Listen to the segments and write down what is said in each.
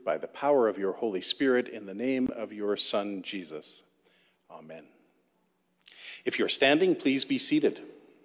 by the power of your Holy Spirit, in the name of your Son, Jesus. Amen. If you're standing, please be seated.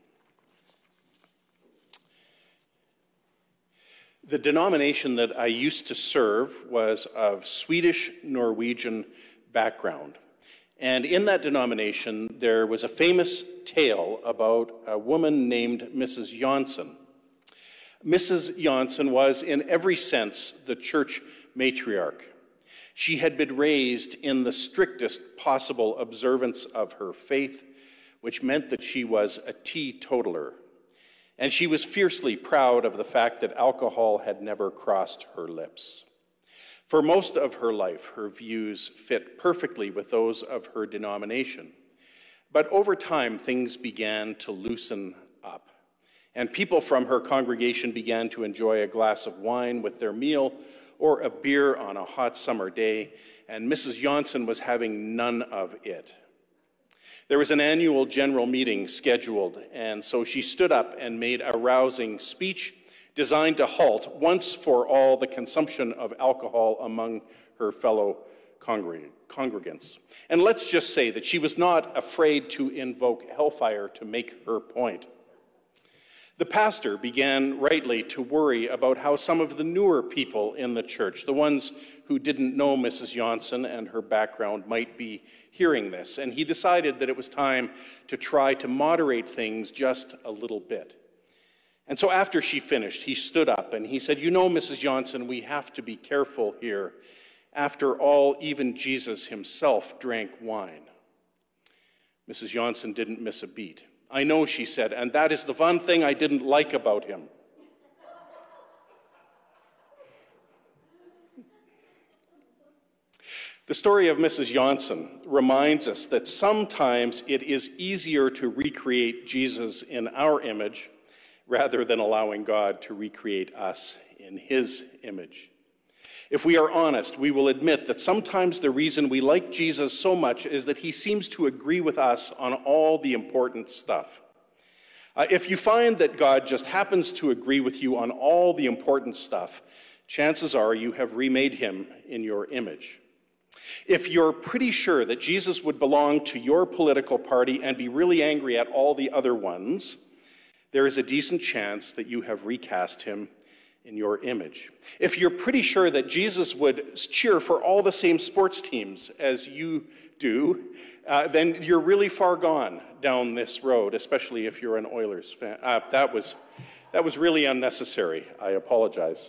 The denomination that I used to serve was of Swedish-Norwegian background. And in that denomination, there was a famous tale about a woman named Mrs. Jonsson. Mrs. Jonsson was, in every sense, the church matriarch. She had been raised in the strictest possible observance of her faith, which meant that she was a teetotaler. And she was fiercely proud of the fact that alcohol had never crossed her lips. For most of her life, her views fit perfectly with those of her denomination. But over time, things began to loosen up. And people from her congregation began to enjoy a glass of wine with their meal or a beer on a hot summer day, and Mrs. Jonsson was having none of it. There was an annual general meeting scheduled, and so she stood up and made a rousing speech designed to halt once for all the consumption of alcohol among her fellow congregants. And let's just say that she was not afraid to invoke hellfire to make her point. The pastor began rightly to worry about how some of the newer people in the church, the ones who didn't know Mrs. Jonsson and her background, might be hearing this. And he decided that it was time to try to moderate things just a little bit. And so after she finished, he stood up and he said, "You know, Mrs. Jonsson, we have to be careful here. After all, even Jesus himself drank wine." Mrs. Jonsson didn't miss a beat. "I know," she said, "and that is the one thing I didn't like about him." The story of Mrs. Jonsson reminds us that sometimes it is easier to recreate Jesus in our image rather than allowing God to recreate us in his image. If we are honest, we will admit that sometimes the reason we like Jesus so much is that he seems to agree with us on all the important stuff. If you find that God just happens to agree with you on all the important stuff, chances are you have remade him in your image. If you're pretty sure that Jesus would belong to your political party and be really angry at all the other ones, there is a decent chance that you have recast him in your image. If you're pretty sure that Jesus would cheer for all the same sports teams as you do, then you're really far gone down this road, especially if you're an Oilers fan. That was really unnecessary. I apologize.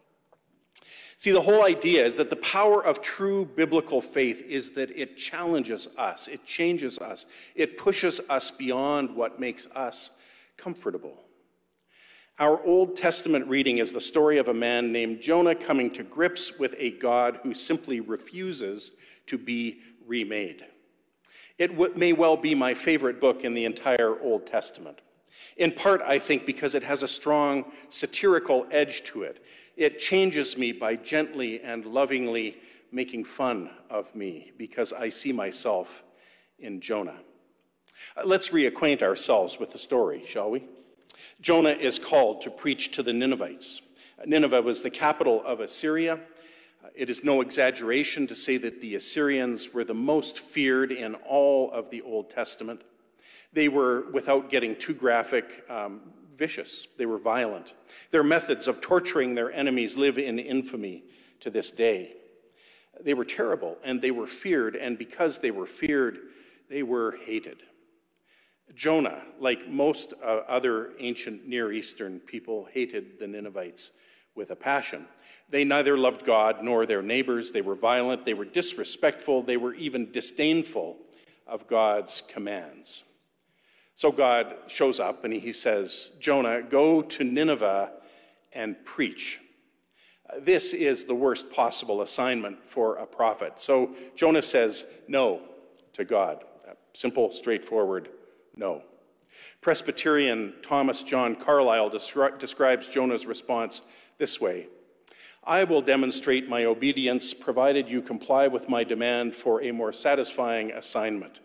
See, the whole idea is that the power of true biblical faith is that it challenges us, it changes us, it pushes us beyond what makes us comfortable. Our Old Testament reading is the story of a man named Jonah coming to grips with a God who simply refuses to be remade. It may well be my favorite book in the entire Old Testament. In part, I think, because it has a strong satirical edge to it. It changes me by gently and lovingly making fun of me because I see myself in Jonah. Let's reacquaint ourselves with the story, shall we? Jonah is called to preach to the Ninevites. Nineveh was the capital of Assyria. It is no exaggeration to say that the Assyrians were the most feared in all of the Old Testament. They were, without getting too graphic, vicious. They were violent. Their methods of torturing their enemies live in infamy to this day. They were terrible, and they were feared, and because they were feared, they were hated. Jonah, like most other ancient Near Eastern people, hated the Ninevites with a passion. They neither loved God nor their neighbors. They were violent. They were disrespectful. They were even disdainful of God's commands. So God shows up and he says, "Jonah, go to Nineveh and preach." This is the worst possible assignment for a prophet. So Jonah says no to God. Simple, straightforward no. Presbyterian Thomas John Carlyle describes Jonah's response this way: "I will demonstrate my obedience provided you comply with my demand for a more satisfying assignment."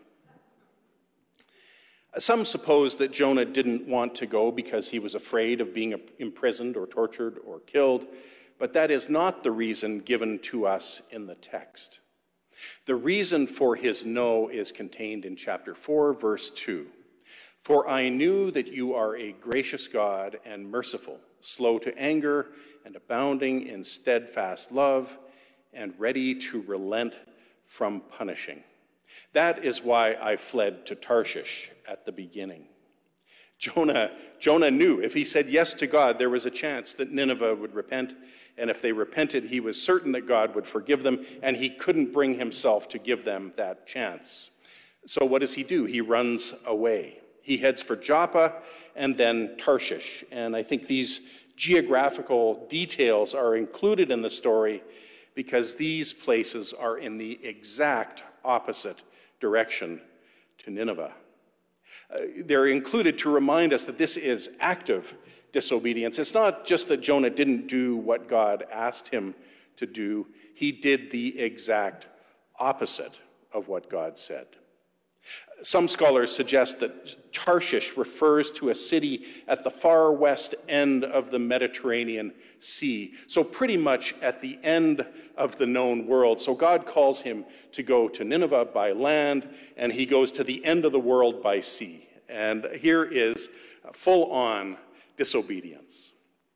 Some suppose that Jonah didn't want to go because he was afraid of being imprisoned or tortured or killed, but that is not the reason given to us in the text. The reason for his no is contained in chapter 4, verse 2. For I knew that you are a gracious God and merciful, slow to anger and abounding in steadfast love, and ready to relent from punishing. That is why I fled to Tarshish at the beginning. Jonah knew if he said yes to God, there was a chance that Nineveh would repent, and if they repented, he was certain that God would forgive them, and he couldn't bring himself to give them that chance. So what does he do? He runs away. He heads for Joppa and then Tarshish, and I think these geographical details are included in the story because these places are in the exact opposite direction to Nineveh. They're included to remind us that this is active disobedience. It's not just that Jonah didn't do what God asked him to do. He did the exact opposite of what God said. Some scholars suggest that Tarshish refers to a city at the far west end of the Mediterranean Sea, so pretty much at the end of the known world. So God calls him to go to Nineveh by land, and he goes to the end of the world by sea. And here is full-on disobedience.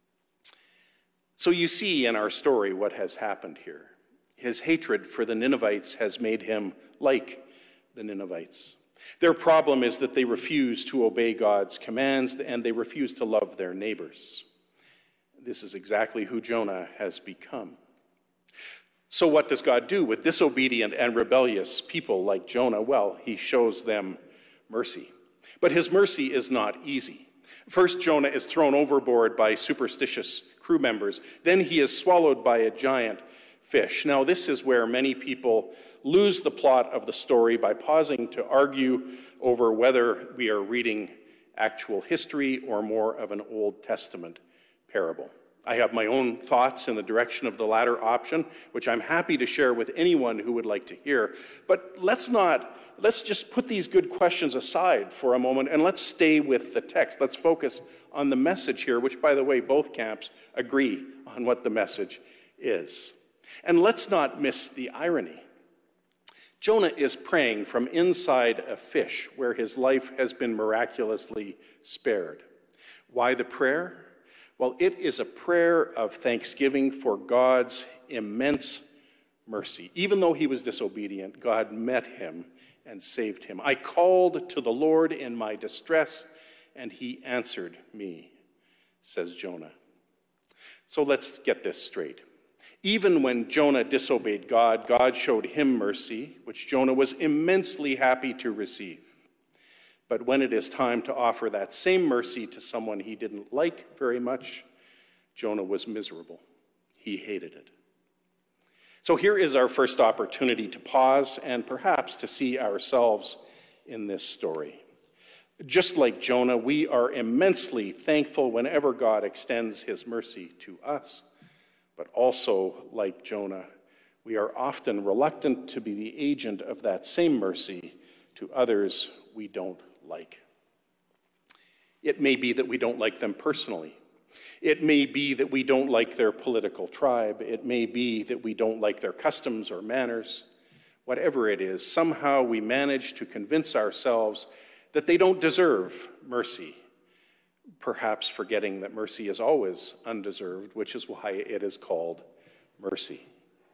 So you see in our story what has happened here. His hatred for the Ninevites has made him like the Ninevites. Their problem is that they refuse to obey God's commands and they refuse to love their neighbors. This is exactly who Jonah has become. So what does God do with disobedient and rebellious people like Jonah? Well, he shows them mercy. But his mercy is not easy. First, Jonah is thrown overboard by superstitious crew members. Then he is swallowed by a giant fish. Now, this is where many people lose the plot of the story by pausing to argue over whether we are reading actual history or more of an Old Testament parable. I have my own thoughts in the direction of the latter option, which I'm happy to share with anyone who would like to hear. But let's just put these good questions aside for a moment and let's stay with the text. Let's focus on the message here, which, by the way, both camps agree on what the message is. And let's not miss the irony. Jonah is praying from inside a fish where his life has been miraculously spared. Why the prayer? Well, it is a prayer of thanksgiving for God's immense mercy. Even though he was disobedient, God met him and saved him. I called to the Lord in my distress, and he answered me, says Jonah. So let's get this straight. Even when Jonah disobeyed God, God showed him mercy, which Jonah was immensely happy to receive. But when it is time to offer that same mercy to someone he didn't like very much, Jonah was miserable. He hated it. So here is our first opportunity to pause and perhaps to see ourselves in this story. Just like Jonah, we are immensely thankful whenever God extends his mercy to us. But also, like Jonah, we are often reluctant to be the agent of that same mercy to others we don't like. It may be that we don't like them personally. It may be that we don't like their political tribe. It may be that we don't like their customs or manners. Whatever it is, somehow we manage to convince ourselves that they don't deserve mercy, perhaps forgetting that mercy is always undeserved, which is why it is called mercy.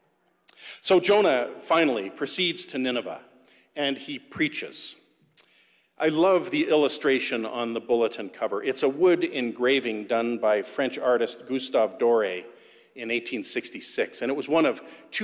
So Jonah finally proceeds to Nineveh, and he preaches. I love the illustration on the bulletin cover. It's a wood engraving done by French artist Gustave Doré in 1866, and it was one of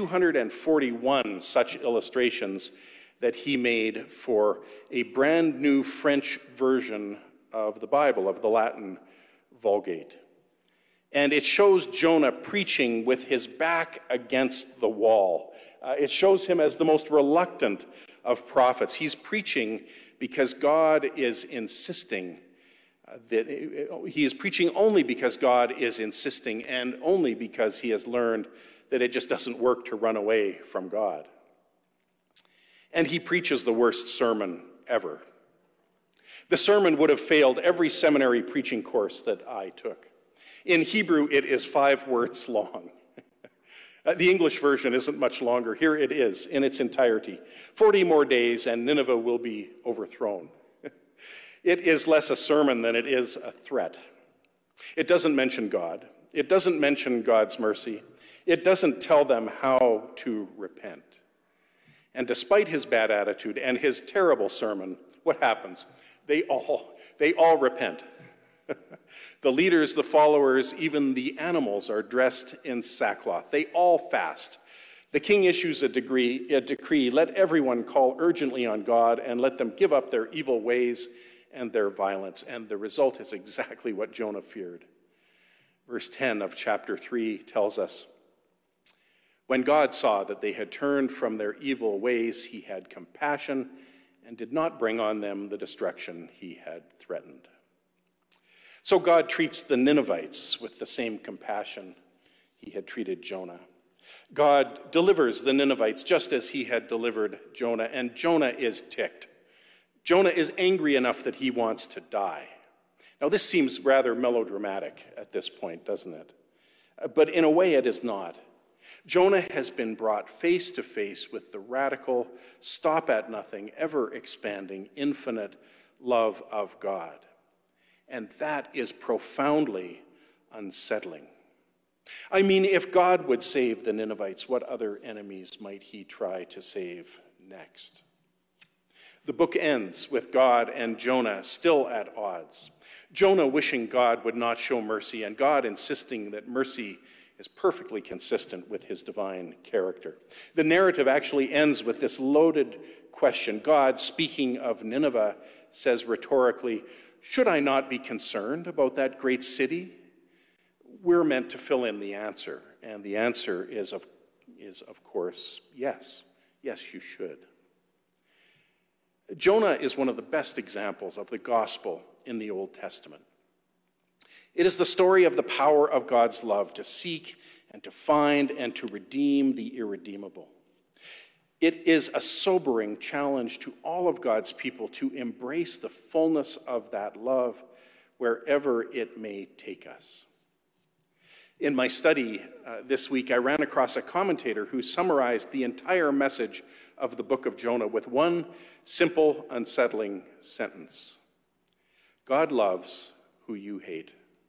241 such illustrations that he made for a brand new French version of the Bible, of the Latin Vulgate. And it shows Jonah preaching with his back against the wall. It shows him as the most reluctant of prophets. He's preaching because God is insisting that he is preaching only because God is insisting and only because he has learned that it just doesn't work to run away from God. And he preaches the worst sermon ever. The sermon would have failed every seminary preaching course that I took. In Hebrew, it is 5 words long. The English version isn't much longer. Here it is in its entirety. 40 more days and Nineveh will be overthrown. It is less a sermon than it is a threat. It doesn't mention God. It doesn't mention God's mercy. It doesn't tell them how to repent. And despite his bad attitude and his terrible sermon, what happens? They all repent. The leaders, the followers, even the animals are dressed in sackcloth. They all fast. The king issues a decree, let everyone call urgently on God and let them give up their evil ways and their violence. And the result is exactly what Jonah feared. Verse 10 of chapter 3 tells us, when God saw that they had turned from their evil ways, he had compassion and did not bring on them the destruction he had threatened. So God treats the Ninevites with the same compassion he had treated Jonah. God delivers the Ninevites just as he had delivered Jonah, and Jonah is ticked. Jonah is angry enough that he wants to die. Now, this seems rather melodramatic at this point, doesn't it? But in a way, it is not. Jonah has been brought face to face with the radical, stop-at-nothing, ever-expanding, infinite love of God. And that is profoundly unsettling. I mean, if God would save the Ninevites, what other enemies might he try to save next? The book ends with God and Jonah still at odds. Jonah wishing God would not show mercy, and God insisting that mercy is perfectly consistent with his divine character. The narrative actually ends with this loaded question. God, speaking of Nineveh, says rhetorically, should I not be concerned about that great city? We're meant to fill in the answer, and the answer is of course, yes. Yes, you should. Jonah is one of the best examples of the gospel in the Old Testament. It is the story of the power of God's love to seek and to find and to redeem the irredeemable. It is a sobering challenge to all of God's people to embrace the fullness of that love wherever it may take us. In my study this week, I ran across a commentator who summarized the entire message of the book of Jonah with one simple, unsettling sentence. God loves who you hate.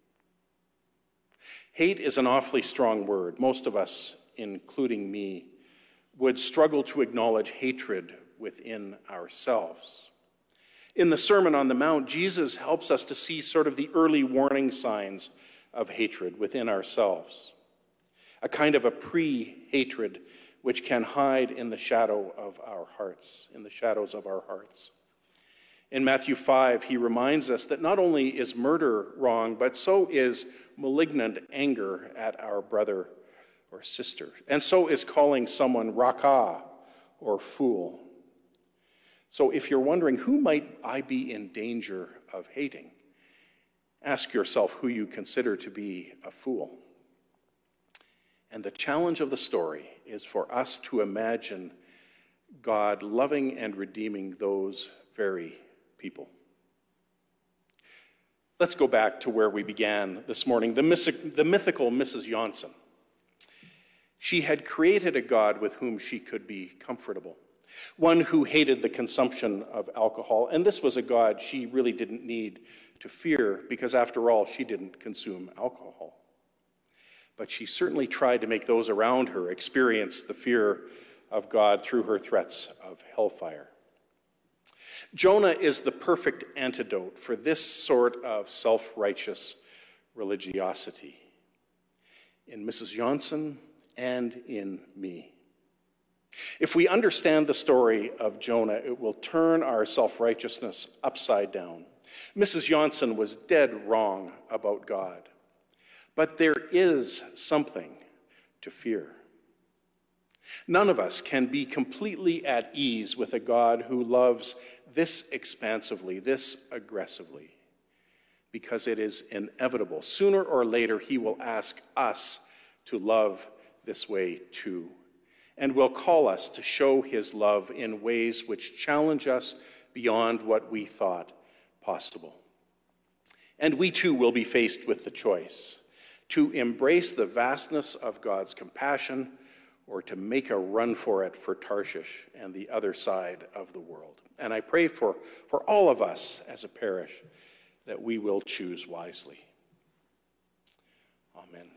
Hate is an awfully strong word. Most of us, including me, would struggle to acknowledge hatred within ourselves. In the Sermon on the Mount, Jesus helps us to see sort of the early warning signs of hatred within ourselves, a kind of a pre-hatred which can hide in the shadow of our hearts, in the shadows of our hearts. In Matthew 5, he reminds us that not only is murder wrong, but so is malignant anger at our brother or sister. And so is calling someone raka or fool. So if you're wondering, who might I be in danger of hating? Ask yourself who you consider to be a fool. And the challenge of the story is for us to imagine God loving and redeeming those very people. Let's go back to where we began this morning, the mythical Mrs. Janssen. She had created a God with whom she could be comfortable, one who hated the consumption of alcohol, and this was a God she really didn't need to fear because, after all, she didn't consume alcohol. But she certainly tried to make those around her experience the fear of God through her threats of hellfire. Jonah is the perfect antidote for this sort of self-righteous religiosity in Mrs. Janssen and in me. If we understand the story of Jonah, it will turn our self-righteousness upside down. Mrs. Janssen was dead wrong about God, but there is something to fear. None of us can be completely at ease with a God who loves this expansively, this aggressively, because it is inevitable. Sooner or later, he will ask us to love this way too, and will call us to show his love in ways which challenge us beyond what we thought possible. And we too will be faced with the choice. to embrace the vastness of God's compassion, or to make a run for it for Tarshish and the other side of the world. And I pray for all of us as a parish that we will choose wisely. Amen.